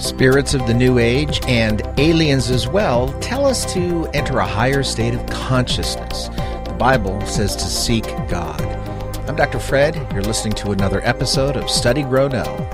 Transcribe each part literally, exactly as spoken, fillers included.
Spirits of the New Age and aliens as well tell us to enter a higher state of consciousness. The Bible says to seek God. I'm Doctor Fred. You're listening to another episode of Study, Grow, Know.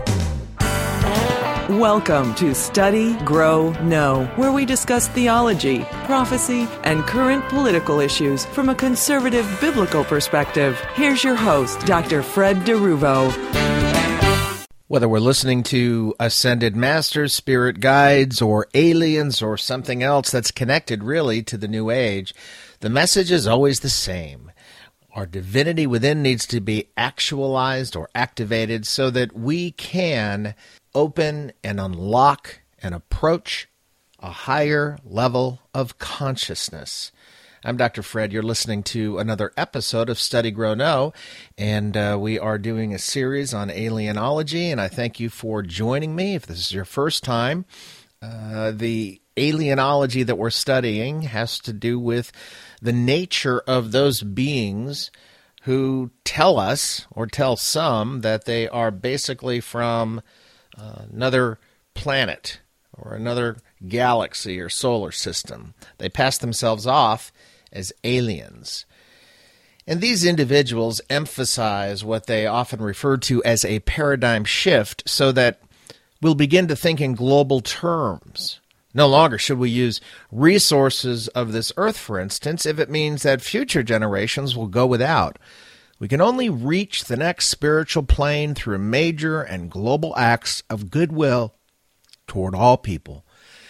Welcome to Study, Grow, Know, where we discuss theology, prophecy, and current political issues from a conservative biblical perspective. Here's your host, Doctor Fred DeRuvo. Whether we're listening to ascended masters, spirit guides, or aliens, or something else that's connected really to the New Age, the message is always the same. Our divinity within needs to be actualized or activated so that we can open and unlock and approach a higher level of consciousness. I'm Doctor Fred. You're listening to another episode of Study, Grow, Know, and uh, we are doing a series on alienology, and I thank you for joining me. If this is your first time, uh, the alienology that we're studying has to do with the nature of those beings who tell us, or tell some, that they are basically from uh, another planet or another galaxy or solar system. They pass themselves off as aliens. And these individuals emphasize what they often refer to as a paradigm shift so that we'll begin to think in global terms. No longer should we use resources of this earth, for instance, if it means that future generations will go without. We can only reach the next spiritual plane through major and global acts of goodwill toward all people.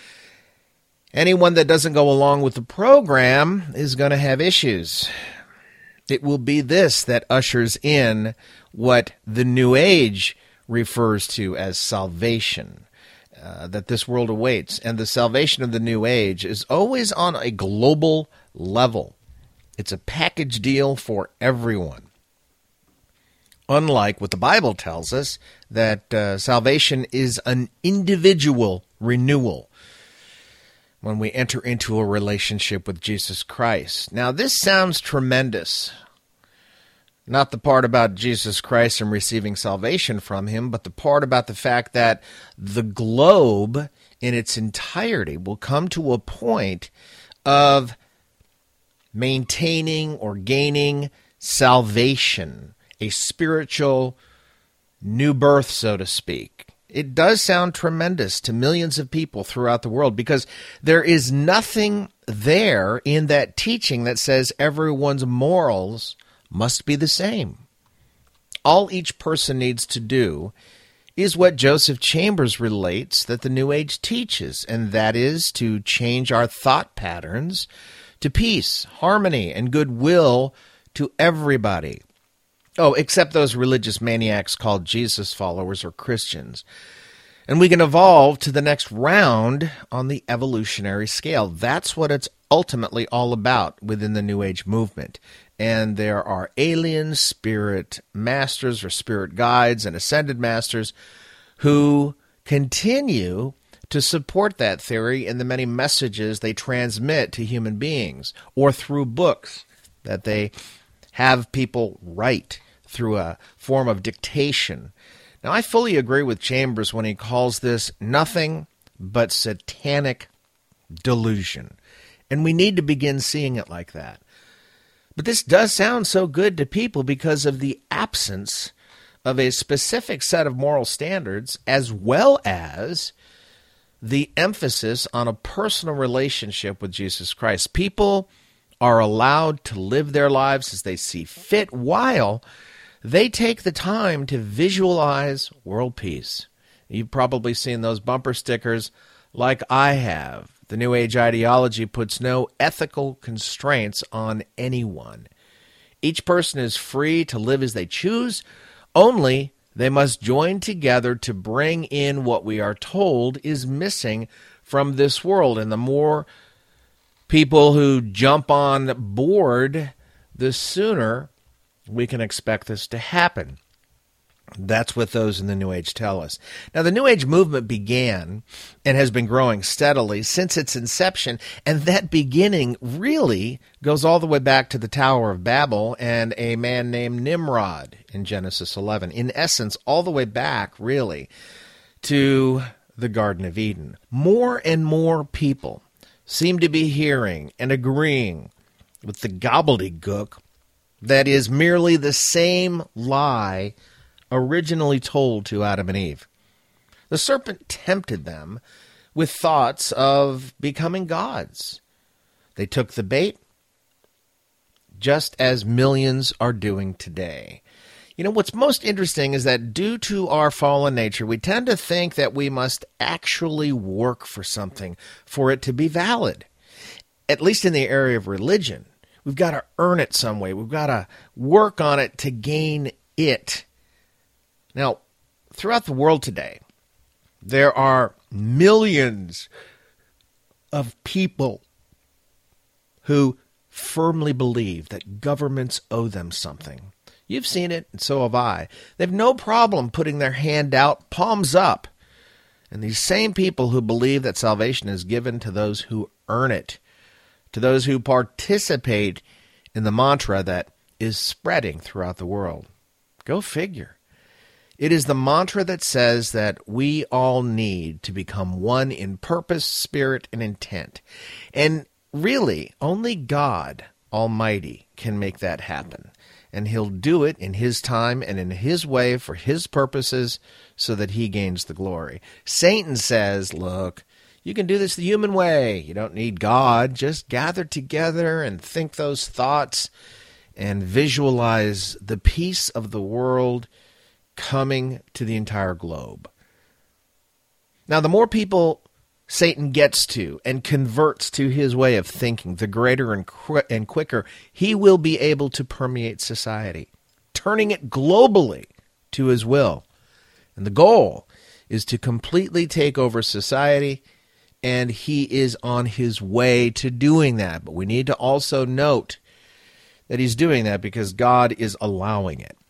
Anyone that doesn't go along with the program is going to have issues. It will be this that ushers in what the New Age refers to as salvation, uh, that this world awaits. And the salvation of the New Age is always on a global level. It's a package deal for everyone. Unlike what the Bible tells us, that uh, salvation is an individual renewal when we enter into a relationship with Jesus Christ. Now, this sounds tremendous. Not the part about Jesus Christ and receiving salvation from him, but the part about the fact that the globe in its entirety will come to a point of maintaining or gaining salvation, a spiritual new birth, so to speak. It does sound tremendous to millions of people throughout the world because there is nothing there in that teaching that says everyone's morals must be the same. All each person needs to do is what Joseph Chambers relates that the New Age teaches, and that is to change our thought patterns to peace, harmony, and goodwill to everybody. Oh, except those religious maniacs called Jesus followers or Christians. And we can evolve to the next round on the evolutionary scale. That's what it's ultimately all about within the New Age movement. And there are alien spirit masters or spirit guides and ascended masters who continue to support that theory in the many messages they transmit to human beings or through books that they have people write through a form of dictation. Now, I fully agree with Chambers when he calls this nothing but satanic delusion. And we need to begin seeing it like that. But this does sound so good to people because of the absence of a specific set of moral standards, as well as the emphasis on a personal relationship with Jesus Christ. People are allowed to live their lives as they see fit, while they take the time to visualize world peace. You've probably seen those bumper stickers like I have. The New Age ideology puts no ethical constraints on anyone. Each person is free to live as they choose, only they must join together to bring in what we are told is missing from this world. And the more people who jump on board, the sooner we can expect this to happen. That's what those in the New Age tell us. Now, the New Age movement began and has been growing steadily since its inception, and that beginning really goes all the way back to the Tower of Babel and a man named Nimrod in Genesis eleven. In essence, all the way back, really, to the Garden of Eden. More and more people seem to be hearing and agreeing with the gobbledygook that is merely the same lie originally told to Adam and Eve. The serpent tempted them with thoughts of becoming gods. They took the bait, just as millions are doing today. You know, what's most interesting is that due to our fallen nature, we tend to think that we must actually work for something for it to be valid. At least in the area of religion. We've got to earn it some way. We've got to work on it to gain it. Now, throughout the world today, there are millions of people who firmly believe that governments owe them something. You've seen it, and so have I. They have no problem putting their hand out, palms up. And these same people who believe that salvation is given to those who earn it, to those who participate in the mantra that is spreading throughout the world. Go figure. It is the mantra that says that we all need to become one in purpose, spirit, and intent. And really, only God Almighty can make that happen. And he'll do it in his time and in his way for his purposes so that he gains the glory. Satan says, look, you can do this the human way. You don't need God. Just gather together and think those thoughts and visualize the peace of the world coming to the entire globe. Now, the more people Satan gets to and converts to his way of thinking, the greater and, qu- and quicker he will be able to permeate society, turning it globally to his will. And the goal is to completely take over society, and he is on his way to doing that. But we need to also note that he's doing that because God is allowing it.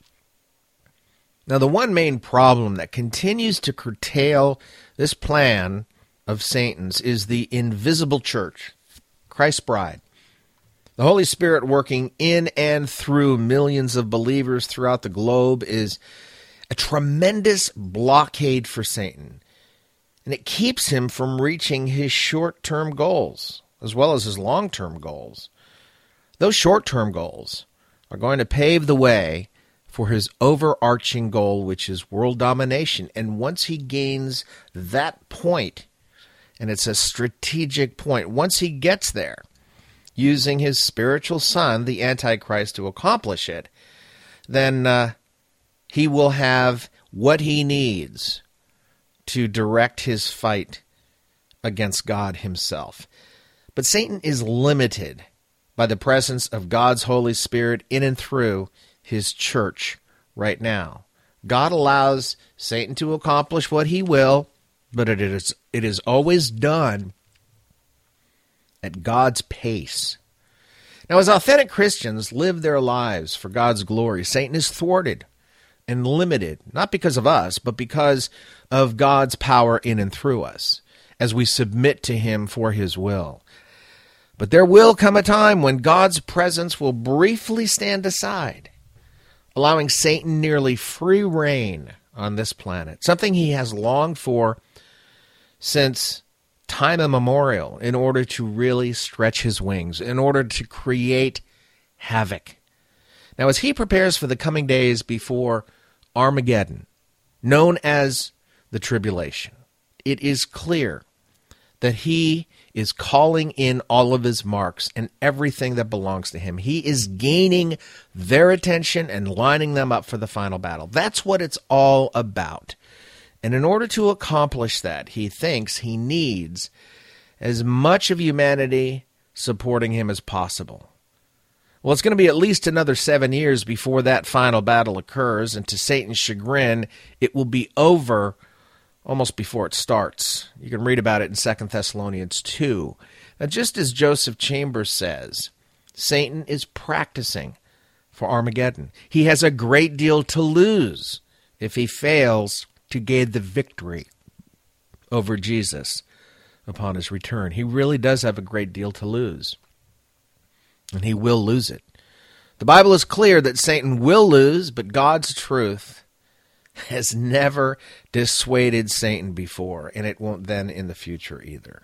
Now, the one main problem that continues to curtail this plan of Satan's is the invisible church, Christ's bride. The Holy Spirit working in and through millions of believers throughout the globe is a tremendous blockade for Satan. And it keeps him from reaching his short-term goals, as well as his long-term goals. Those short-term goals are going to pave the way for his overarching goal, which is world domination. And once he gains that point, and it's a strategic point, once he gets there, using his spiritual son, the Antichrist, to accomplish it, then uh, he will have what he needs to direct his fight against God himself. But Satan is limited by the presence of God's Holy Spirit in and through his church right now. God allows Satan to accomplish what he will, but it is it is always done at God's pace. Now, as authentic Christians live their lives for God's glory, Satan is thwarted and limited, not because of us, but because of God's power in and through us, as we submit to him for his will. But there will come a time when God's presence will briefly stand aside, allowing Satan nearly free reign on this planet, something he has longed for since time immemorial, in order to really stretch his wings, in order to create havoc. Now, as he prepares for the coming days before Armageddon, known as the tribulation, it is clear that he is calling in all of his marks and everything that belongs to him. He is gaining their attention and lining them up for the final battle. That's what it's all about. And in order to accomplish that, he thinks he needs as much of humanity supporting him as possible. Well, it's going to be at least another seven years before that final battle occurs, and to Satan's chagrin, it will be over almost before it starts. You can read about it in Second Thessalonians two. Now, just as Joseph Chambers says, Satan is practicing for Armageddon. He has a great deal to lose if he fails to gain the victory over Jesus upon his return. He really does have a great deal to lose, and he will lose it. The Bible is clear that Satan will lose, but God's truth has never dissuaded Satan before, and it won't then in the future either.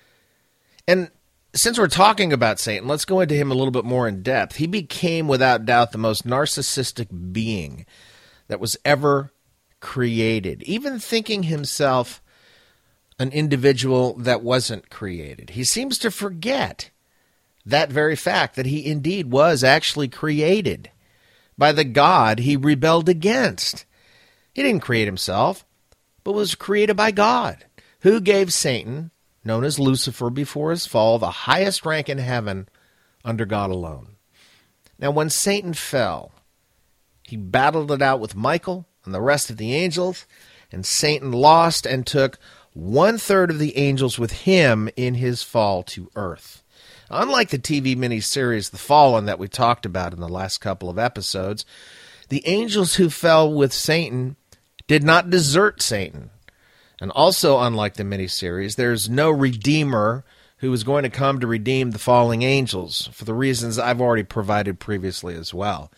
And since we're talking about Satan, let's go into him a little bit more in depth. He became, without doubt, the most narcissistic being that was ever created, even thinking himself an individual that wasn't created. He seems to forget that very fact that he indeed was actually created by the God he rebelled against. He didn't create himself, but was created by God, who gave Satan, known as Lucifer before his fall, the highest rank in heaven under God alone. Now, when Satan fell, he battled it out with Michael and the rest of the angels, and Satan lost and took one-third of the angels with him in his fall to earth. Unlike the T V miniseries The Fallen that we talked about in the last couple of episodes, the angels who fell with Satan did not desert Satan. And also, unlike the miniseries, there's no Redeemer who is going to come to redeem the falling angels for the reasons I've already provided previously as well.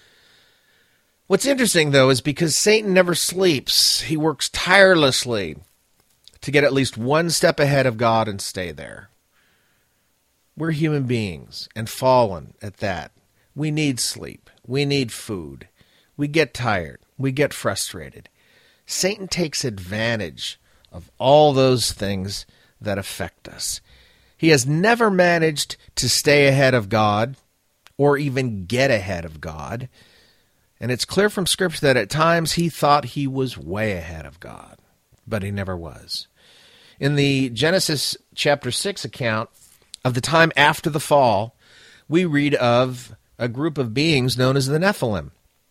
What's interesting, though, is because Satan never sleeps, he works tirelessly to get at least one step ahead of God and stay there. We're human beings, and fallen at that. We need sleep. We need food. We get tired. We get frustrated. Satan takes advantage of all those things that affect us. He has never managed to stay ahead of God or even get ahead of God. And it's clear from Scripture that at times he thought he was way ahead of God, but he never was. In the Genesis chapter six account of the time after the fall, we read of a group of beings known as the Nephilim.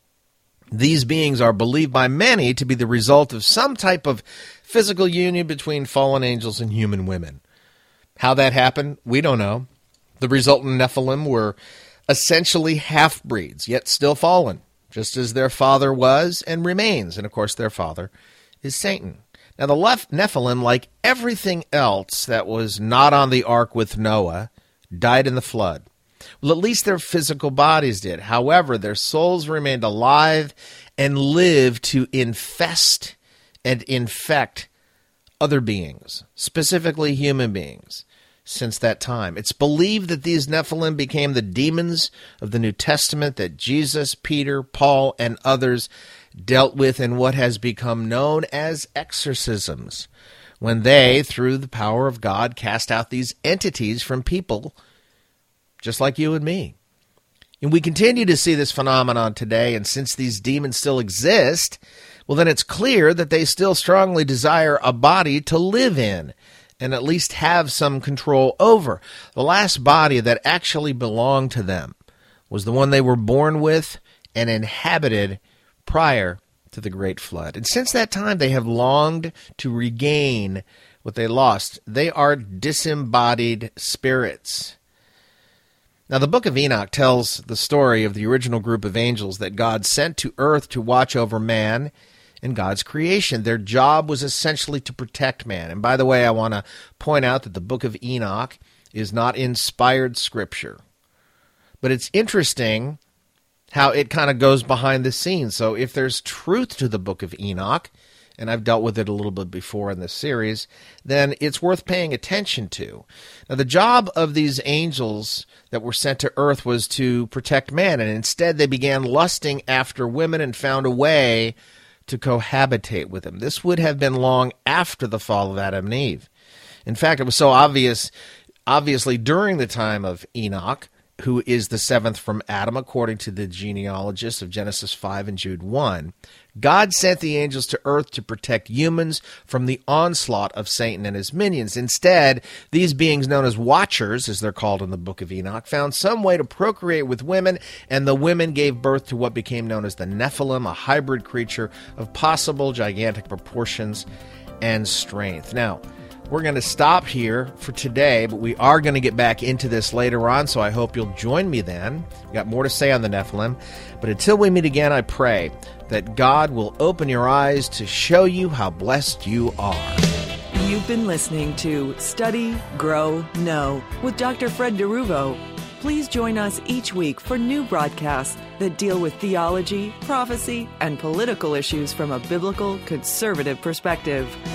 These beings are believed by many to be the result of some type of physical union between fallen angels and human women. How that happened, we don't know. The resultant Nephilim were essentially half-breeds, yet still fallen, just as their father was and remains. And, of course, their father is Satan. Now, the Nephilim, like everything else that was not on the ark with Noah, died in the flood. Well, at least their physical bodies did. However, their souls remained alive and lived to infest and infect other beings, specifically human beings, since that time. It's believed that these Nephilim became the demons of the New Testament that Jesus, Peter, Paul, and others dealt with in what has become known as exorcisms, when they, through the power of God, cast out these entities from people just like you and me. And we continue to see this phenomenon today, and since these demons still exist, well, then it's clear that they still strongly desire a body to live in and at least have some control over. The last body that actually belonged to them was the one they were born with and inhabited prior to the Great Flood. And since that time, they have longed to regain what they lost. They are disembodied spirits. Now, the book of Enoch tells the story of the original group of angels that God sent to earth to watch over man and God's creation. Their job was essentially to protect man. And by the way, I want to point out that the book of Enoch is not inspired scripture. But it's interesting how it kind of goes behind the scenes. So if there's truth to the book of Enoch, and I've dealt with it a little bit before in this series, then it's worth paying attention to. Now, the job of these angels that were sent to earth was to protect man, and instead they began lusting after women and found a way to cohabitate with them. This would have been long after the fall of Adam and Eve. In fact, it was so obvious, obviously during the time of Enoch, who is the seventh from Adam, according to the genealogists of Genesis five and Jude one, God sent the angels to earth to protect humans from the onslaught of Satan and his minions. Instead, these beings known as watchers, as they're called in the book of Enoch, found some way to procreate with women, and the women gave birth to what became known as the Nephilim, a hybrid creature of possible gigantic proportions and strength. Now, we're going to stop here for today, but we are going to get back into this later on, so I hope you'll join me then. We've got more to say on the Nephilim. But until we meet again, I pray that God will open your eyes to show you how blessed you are. You've been listening to Study, Grow, Know with Doctor Fred DeRuvo. Please join us each week for new broadcasts that deal with theology, prophecy, and political issues from a biblical conservative perspective.